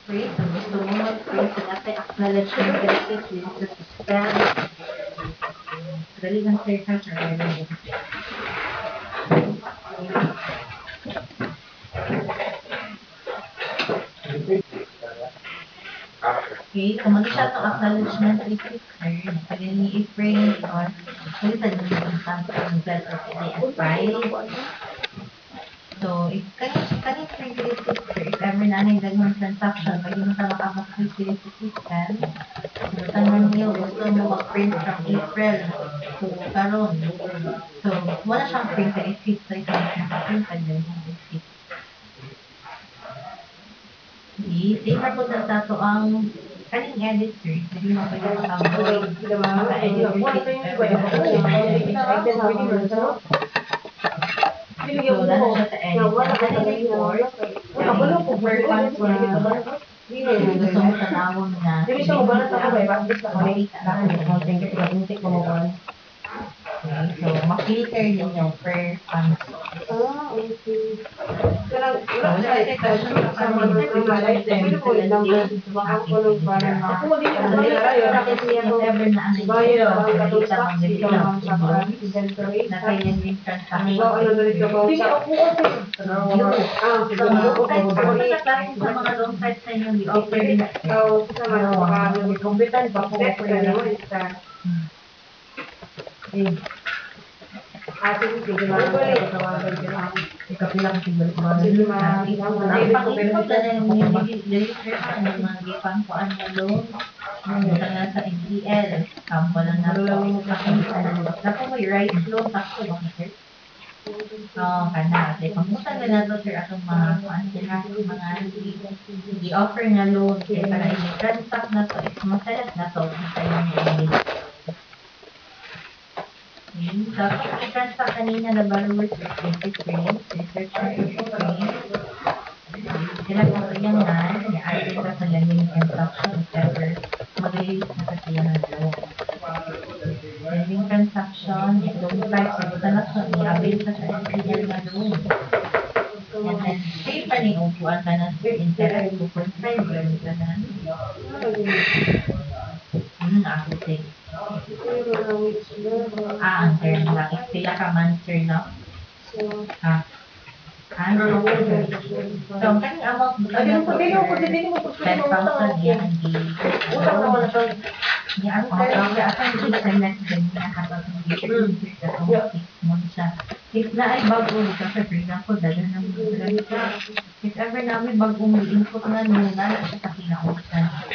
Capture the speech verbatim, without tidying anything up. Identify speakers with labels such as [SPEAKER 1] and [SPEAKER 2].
[SPEAKER 1] Pray, so gusto mo mag-pray sa natin acknowledgement receipt dito sa system. Dali lang sir ka sir. Okay, so mag siya itong acknowledgement receipt sir. Pwede ni i-pray or pwede sa nyo yung cancel or pwede i-file. So, if kani kani free receipt sir, if ever na nang daghang transaction, pwede mo sa makapag-free receipt sa system. So, tanong niyo, gusto mo mag-print from April to karon. So, wala siyang print receipt. So, ito mag-print pa din yung receipt. Okay, save na po na sa ito ang kaning edit sir. Hindi mo pwede maka-avoid maka-edit receipt. Pero, so, lalo siya sa edit. Ang kaning report, super funds na gusto mo tanawon na makikita na. Okay, so ma-filter ninyo per funds.
[SPEAKER 2] Ah, okay.
[SPEAKER 1] So, sa question sa kami, if ever na ang na kailan din transaction. So, sa mga loan sites sa inyo, i-offer din ikapilang siguro ko ang pang-input na na yung deliver sa mga gipang kuan na loan na sa N P L kampo lang na napo may right loan sakto ba sir? Oo, kana kay pamutan na nato sir atong mga kuan sila mga i-offer nga loan kay para i-transact na to is masalat na to sa inyo. Tapos i-transact kanina na borrower's experience, research and experience. Sila po yung nga, i-add ka sa lending transaction if ever mag-release na kasi yung loan. Lending transaction, loan type, so basta na siya, i-avail ka sa N P L na loan. And then, pay pa ni upuan ka na sir, interest two point five, gano'n ka na. Hmm, ako sir. Ah, ang term lang. Pila ka man, sir, no? Ah. Ano? So, ang kanyang amount buta na po, sir, ten thousand yan ang gilid. Yan, ang term niya, at ang gilid sa next din niya kapag mag-gilid, sir, katong six months siya. If na ay bago, kasi for example, dala na mo, if ever namin bagong i-input nga nung na, siya sa kinausan.